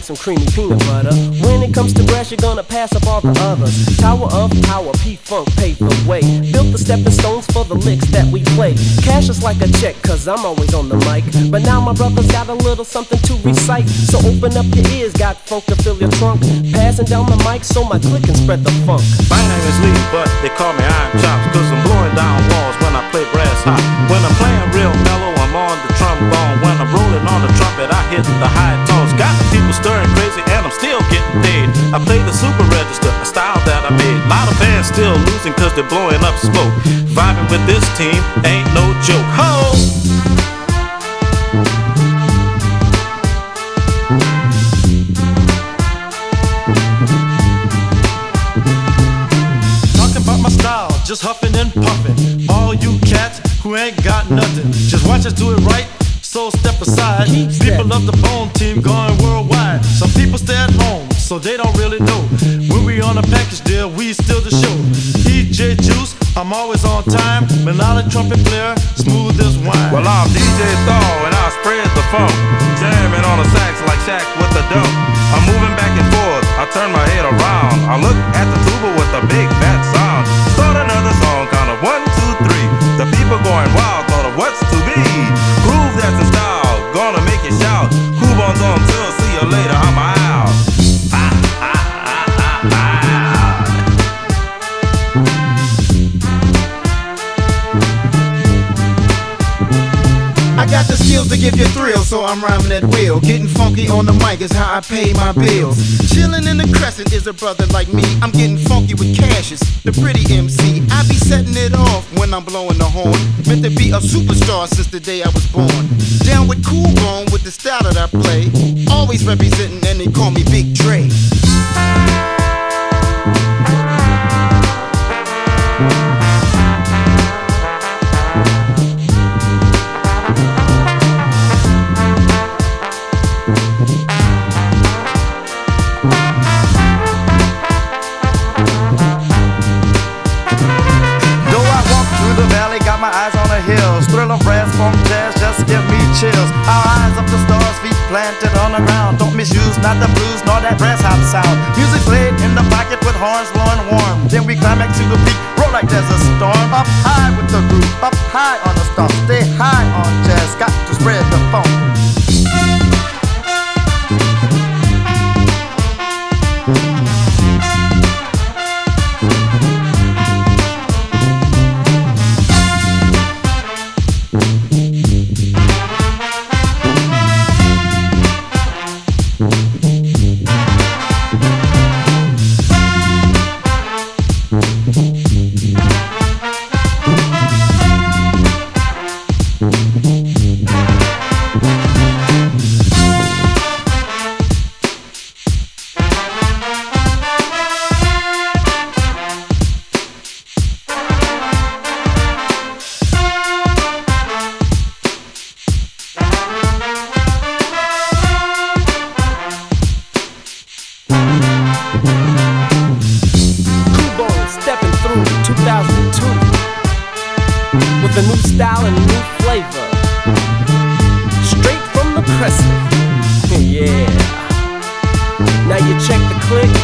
some creamy peanut butter. When it comes to brass, you're gonna pass up all the others. Tower of power, P-Funk paved the way. Built the stepping stones for the licks that we play. Cash is like a check, cause I'm always on the mic. But now my brother's got a little something to recite. So open up your ears, got funk to fill your trunk. Passing down the mic so my click can spread the funk. My name is Lee, but they call me Iron Chops, cause I'm blowing down walls when I play brass hot. When I'm playing real mellow, I'm on the trombone. When I'm rolling on the trumpet, I hit the high tones. Got the people stirring crazy and I'm still getting paid. I play the super register, a style that I made. Lot of bands still losing cause they're blowing up smoke. Vibing with this team ain't no joke. Ho! Just huffing and puffing. All you cats who ain't got nothing, just watch us do it right, so step aside. People love the Bone Team going worldwide. Some people stay at home, so they don't really know. When we on a package deal, we still the show. DJ Juice, I'm always on time. Melodic trumpet player, smooth as wine. Well, I'm DJ Thaw and I spread the funk. Jamming on a sax like Shaq with the dope. I'm moving back and forth, I turn my head around. I look at the tuba with a big fat sound. Start another song, count of 1, 2, 3. The people going wild, thought of what's to be. Groove that's in style, gonna make you shout. Coupons on tour, see you later, I'm out. I got the skills to give you thrill, so I'm rhyming at will. Getting funky on the mic is how I pay my bills. Chillin' in the Crescent is a brother like me. I'm getting funky with Cassius, the pretty MC. I be setting it off when I'm blowing the horn. Meant to be a superstar since the day I was born. Down with Cool Bone with the style that I play. Always representing and they call me Big Dre. Thrill of brass, funk, jazz, just give me chills. Our eyes up the stars, feet planted on the ground. Don't misuse not the blues nor that brass hop sound. Music played in the pocket with horns blowing warm. Then we climax to the beat, roll like there's a storm. Up high with the groove, up high on the stomp. Stay high on jazz, got to spread the funk. With a new style and a new flavor, straight from the Crescent. Yeah. Now you check the click.